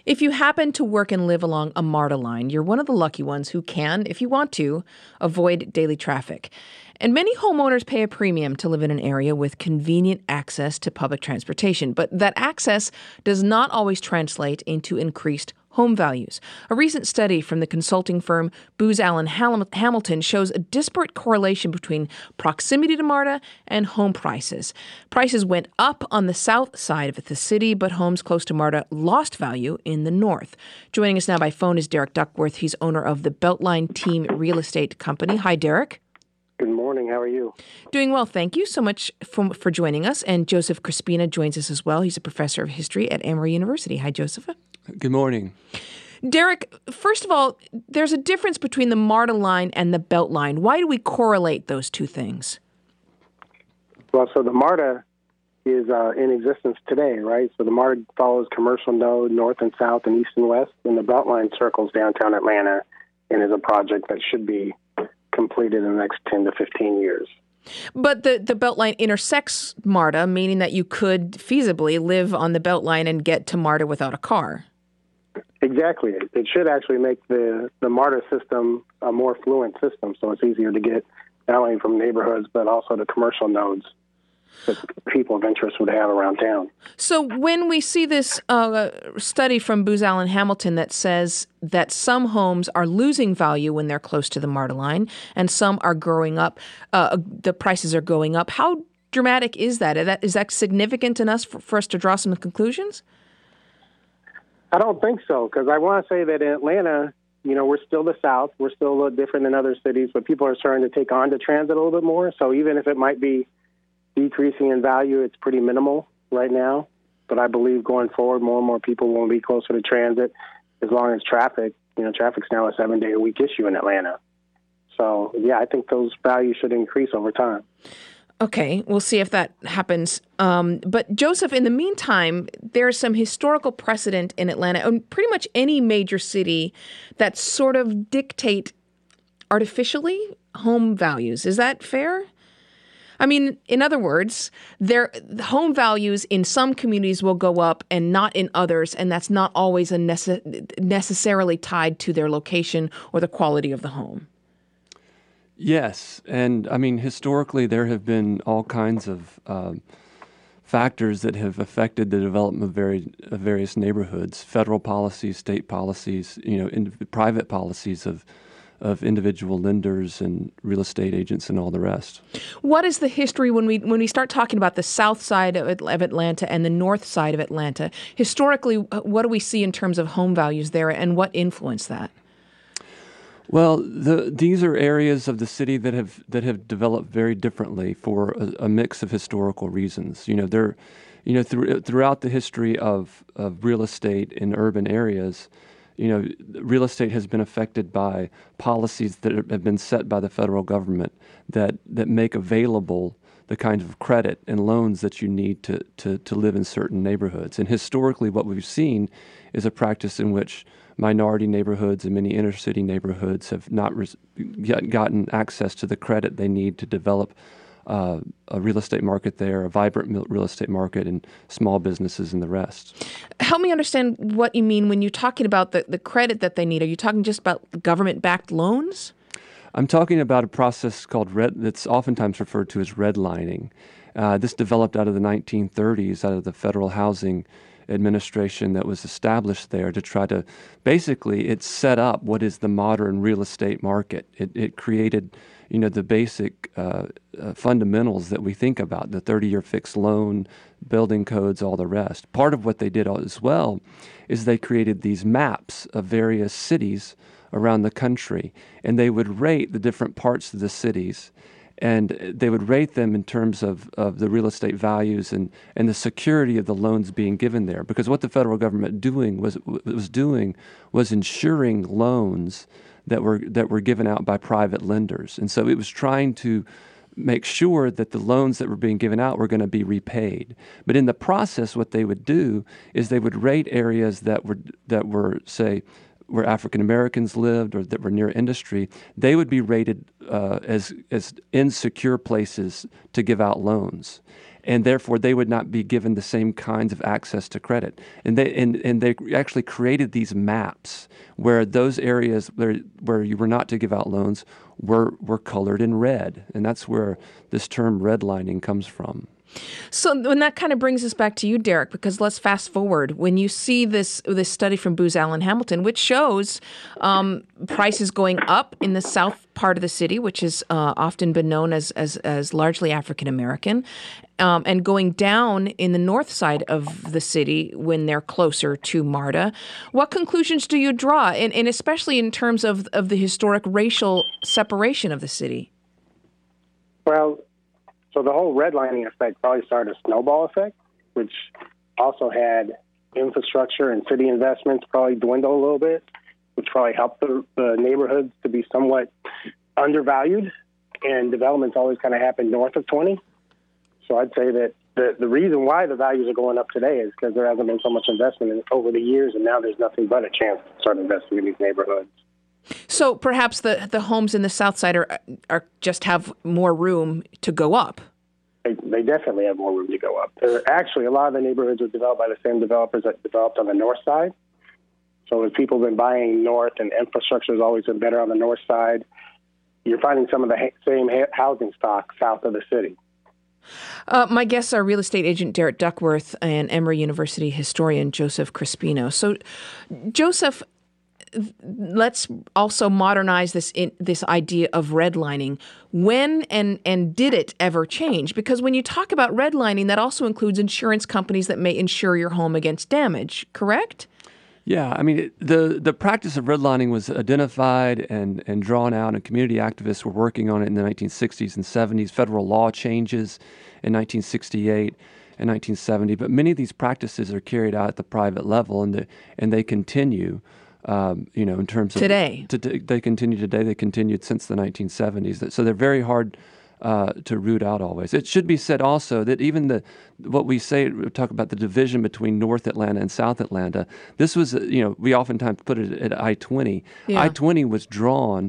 If you happen to work and live along a MARTA line, you're one of the lucky ones who can, if you want to, avoid daily traffic. And many homeowners pay a premium to live in an area with convenient access to public transportation. But that access does not always translate into increased home values. A recent study from the consulting firm Booz Allen Hamilton shows a disparate correlation between proximity to MARTA and home prices. Prices went up on the south side of the city, but homes close to MARTA lost value in the north. Joining us now by phone is Derek Duckworth. He's owner of the Beltline Team Real Estate Company. Hi, Derek. Good morning. How are you? Doing well. Thank you so much for joining us. And Joseph Crispina joins us as well. He's a professor of history at Emory University. Hi, Joseph. Good morning. Derek, first of all, there's a difference between the MARTA line and the Beltline. Why do we correlate those two things? Well, so the MARTA is in existence today, right? So the MARTA follows commercial node north and south and east and west, and the Beltline circles downtown Atlanta and is a project that should be completed in the next 10 to 15 years. But the Beltline intersects MARTA, meaning that you could feasibly live on the Beltline and get to MARTA without a car. Exactly. It should actually make the MARTA system a more fluent system, so it's easier to get not only from neighborhoods but also the commercial nodes that people of interest would have around town. So when we see this study from Booz Allen Hamilton that says that some homes are losing value when they're close to the MARTA line and some are growing up, the prices are going up, how dramatic is that? Is that significant enough for us to draw some conclusions? I don't think so, because I want to say that in Atlanta, we're still the South. We're still a little different than other cities, but people are starting to take on to transit a little bit more. So even if it might be decreasing in value, it's pretty minimal right now. But I believe going forward, more and more people will be closer to transit as long as traffic's now a 7-day-a-week issue in Atlanta. So, yeah, I think those values should increase over time. Okay, we'll see if that happens. But Joseph, in the meantime, there's some historical precedent in Atlanta and pretty much any major city that sort of dictate artificially home values. Is that fair? I mean, in other words, home values in some communities will go up and not in others, and that's not always necessarily tied to their location or the quality of the home. Yes, and I mean, historically, there have been all kinds of factors that have affected the development of various neighborhoods: federal policies, state policies, private policies of individual lenders and real estate agents and all the rest. What is the history when we start talking about the south side of Atlanta and the north side of Atlanta? Historically, what do we see in terms of home values there, and what influenced that? Well, these are areas of the city that have developed very differently for a mix of historical reasons. Throughout the history of real estate in urban areas, real estate has been affected by policies that have been set by the federal government that make available the kind of credit and loans that you need to live in certain neighborhoods. And historically, what we've seen is a practice in which minority neighborhoods and many inner city neighborhoods have not yet gotten access to the credit they need to develop a real estate market there, a vibrant real estate market, and small businesses and the rest. Help me understand what you mean when you're talking about the credit that they need. Are you talking just about government-backed loans? I'm talking about a process called that's oftentimes referred to as redlining. This developed out of the 1930s, out of the Federal Housing Administration that was established there to try to, basically, it set up what is the modern real estate market. It created, the basic fundamentals that we think about, the 30-year fixed loan, building codes, all the rest. Part of what they did as well is they created these maps of various cities around the country, and they would rate the different parts of the cities, and they would rate them in terms of the real estate values and the security of the loans being given there. Because what the federal government was ensuring loans that were given out by private lenders. And so it was trying to make sure that the loans that were being given out were going to be repaid. But in the process, what they would do is they would rate areas that were say, where African Americans lived or that were near industry, they would be rated as insecure places to give out loans. And therefore, they would not be given the same kinds of access to credit. And they actually created these maps where those areas where you were not to give out loans were colored in red. And that's where this term redlining comes from. So and that kind of brings us back to you, Derek, because let's fast forward. When you see this study from Booz Allen Hamilton, which shows prices going up in the south part of the city, which has often been known as largely African American, and going down in the north side of the city when they're closer to MARTA, what conclusions do you draw, and especially in terms of the historic racial separation of the city? Well, so the whole redlining effect probably started a snowball effect, which also had infrastructure and city investments probably dwindle a little bit, which probably helped the neighborhoods to be somewhat undervalued. And developments always kind of happen north of 20. So I'd say that the reason why the values are going up today is because there hasn't been so much investment over the years, and now there's nothing but a chance to start investing in these neighborhoods. So perhaps the homes in the south side are just have more room to go up. They definitely have more room to go up. Actually, a lot of the neighborhoods were developed by the same developers that developed on the north side. So as people have been buying north and infrastructure has always been better on the north side, you're finding some of the same housing stock south of the city. My guests are real estate agent Derek Duckworth and Emory University historian Joseph Crispino. So, Joseph, let's also modernize this idea of redlining. When and did it ever change? Because when you talk about redlining, that also includes insurance companies that may insure your home against damage, correct? Yeah, I mean, the practice of redlining was identified and drawn out, and community activists were working on it in the 1960s and 70s. Federal law changes in 1968 and 1970, but many of these practices are carried out at the private level, and they continue. In terms of today, they continue today. They continued since the 1970s. So they're very hard to root out always. It should be said also that even what we talk about the division between North Atlanta and South Atlanta, this was, we oftentimes put it at I-20. Yeah. I-20 was drawn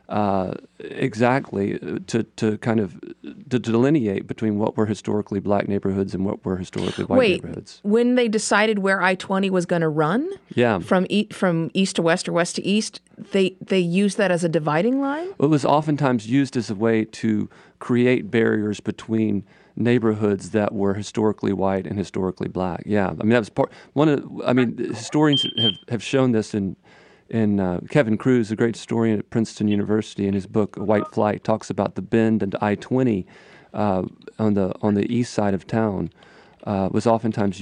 exactly to kind of to delineate between what were historically black neighborhoods and what were historically white neighborhoods. When they decided where I-20 was going to run, yeah, from east to west or west to east, they used that as a dividing line? It was oftentimes used as a way to create barriers between neighborhoods that were historically white and historically black. Yeah, I mean that was historians have shown this in Kevin Cruz, a great historian at Princeton University, in his book White Flight, talks about the bend into I-20 on the east side of town was oftentimes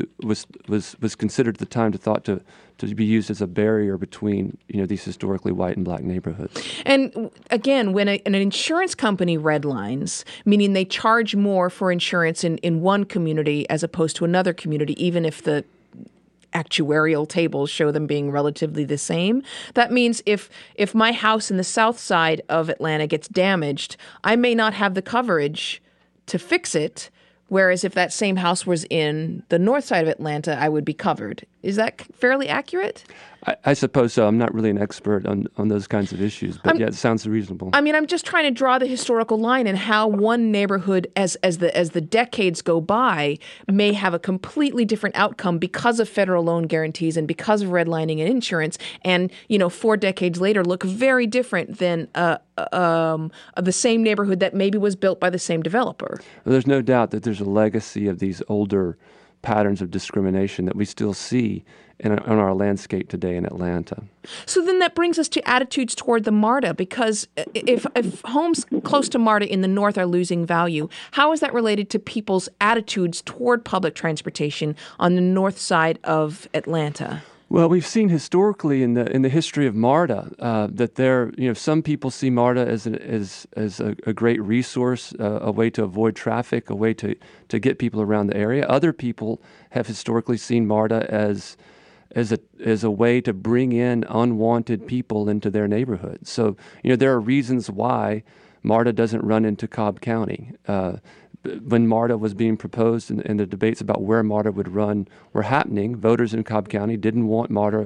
was considered at the time to be used as a barrier between these historically white and black neighborhoods. And again, when an insurance company redlines, meaning they charge more for insurance in one community as opposed to another community, even if the actuarial tables show them being relatively the same. That means if my house in the south side of Atlanta gets damaged, I may not have the coverage to fix it, whereas if that same house was in the north side of Atlanta, I would be covered. Is that fairly accurate? I suppose so. I'm not really an expert on those kinds of issues, but yeah, it sounds reasonable. I mean, I'm just trying to draw the historical line and how one neighborhood, as the decades go by, may have a completely different outcome because of federal loan guarantees and because of redlining and insurance, and 4 decades later look very different than the same neighborhood that maybe was built by the same developer. Well, there's no doubt that there's a legacy of these older patterns of discrimination that we still see in our landscape today in Atlanta. So then that brings us to attitudes toward the MARTA, because if homes close to MARTA in the north are losing value, how is that related to people's attitudes toward public transportation on the north side of Atlanta? Well, we've seen historically in the history of MARTA that some people see MARTA as a great resource, a way to avoid traffic, a way to get people around the area. Other people have historically seen MARTA as a way to bring in unwanted people into their neighborhood. So there are reasons why MARTA doesn't run into Cobb County. When MARTA was being proposed and the debates about where MARTA would run were happening, voters in Cobb County didn't want MARTA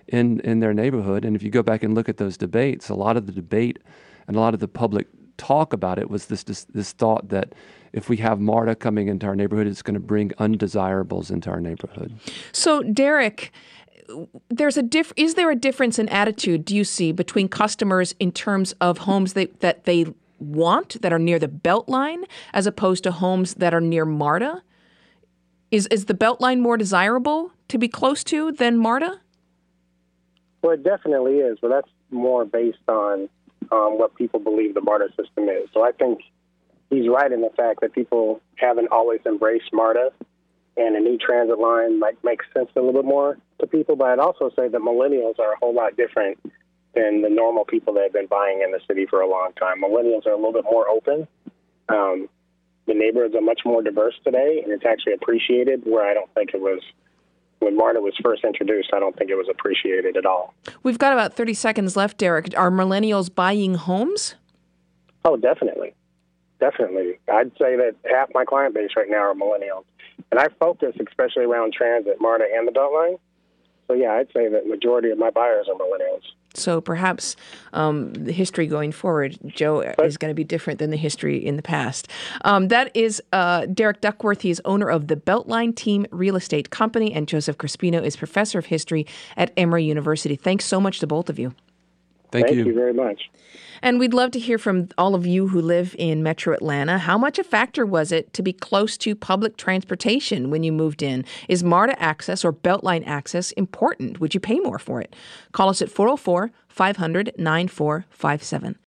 in their neighborhood. And if you go back and look at those debates, a lot of the debate and a lot of the public talk about it was this thought that if we have MARTA coming into our neighborhood, it's going to bring undesirables into our neighborhood. So, Derek, is there a difference in attitude, do you see, between customers in terms of homes that they want, that are near the Beltline, as opposed to homes that are near MARTA? Is the Beltline more desirable to be close to than MARTA? Well, it definitely is, but that's more based on what people believe the MARTA system is. So I think he's right in the fact that people haven't always embraced MARTA, and a new transit line might make sense a little bit more to people. But I'd also say that millennials are a whole lot different than the normal people that have been buying in the city for a long time. Millennials are a little bit more open. The neighborhoods are much more diverse today, and it's actually appreciated, where I don't think it was when MARTA was first introduced. I don't think it was appreciated at all. We've got about 30 seconds left, Derek. Are millennials buying homes? Oh, definitely. Definitely. I'd say that half my client base right now are millennials. And I focus especially around transit, MARTA, and the Beltline. So, yeah, I'd say that majority of my buyers are millennials. So perhaps the history going forward, Joe, is going to be different than the history in the past. That is Derek Duckworth. He is owner of the Beltline Team Real Estate Company, and Joseph Crispino is professor of history at Emory University. Thanks so much to both of you. Thank you. Thank you very much. And we'd love to hear from all of you who live in Metro Atlanta. How much a factor was it to be close to public transportation when you moved in? Is MARTA access or Beltline access important? Would you pay more for it? Call us at 404-500-9457.